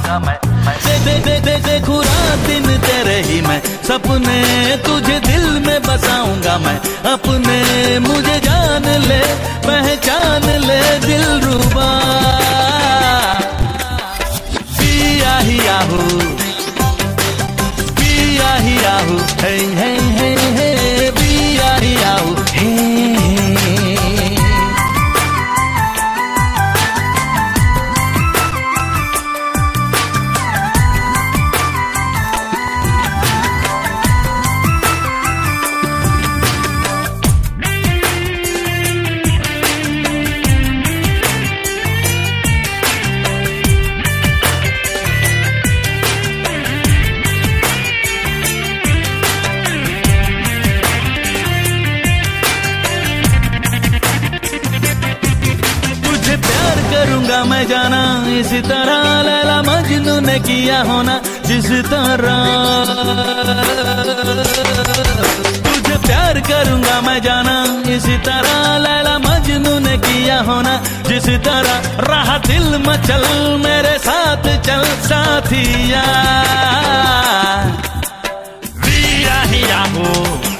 बसाऊंगा मैं। देखूं रात दिन तेरे ही मैं सपने, तुझे दिल में बसाऊंगा मैं अपने। मुझे जान ले पहचान ले दिलरुबा, पिया ही आहू पिया ही आहू, हे हे हे हे पिया ही आहू, हे करूंगा मैं जाना इस तरह, लैला मजनू ने किया होना जिस तरह। तुझे प्यार करूंगा मैं जाना इस तरह, लैला मजनू ने किया होना जिस तरह। रहा दिल मचल मेरे साथ चल साथिया, विया ही आहू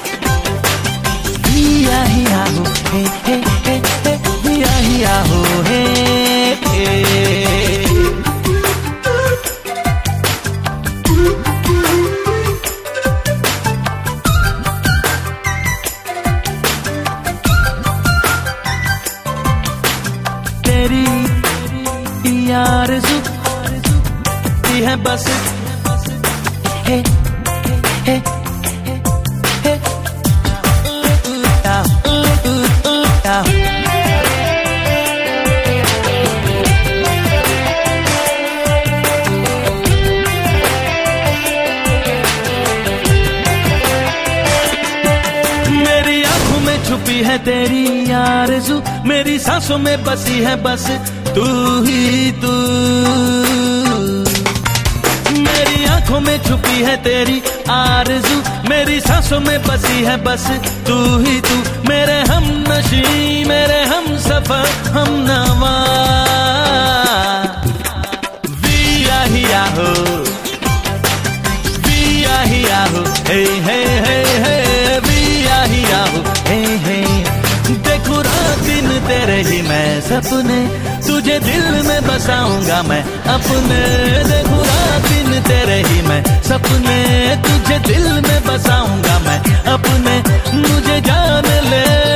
विया ही आहू, हे हे हे हे विया ही आहू, हे तेरी आरज़ू है बस, हे हे हे मेरी आंखों में छुपी है तेरी आरज़ू, मेरी सांसों में बसी है बस तू ही तू। मेरी आंखों में छुपी है तेरी आरज़ू, मेरी सांसों में बसी है बस तू ही तू। मेरे हम नशी मेरे हम सफर हम नवा, विया ही आहू विया ही आहू, हे हे हे हे विया ही आहू, हे हे। देखूं रात दिन तेरे ही मैं सपने, तुझे दिल में बसाऊंगा मैं अपने। देखूं रात दिन तेरे ही मैं सपने, तुझे दिल में बसाऊंगा मैं अपने। मुझे जान ले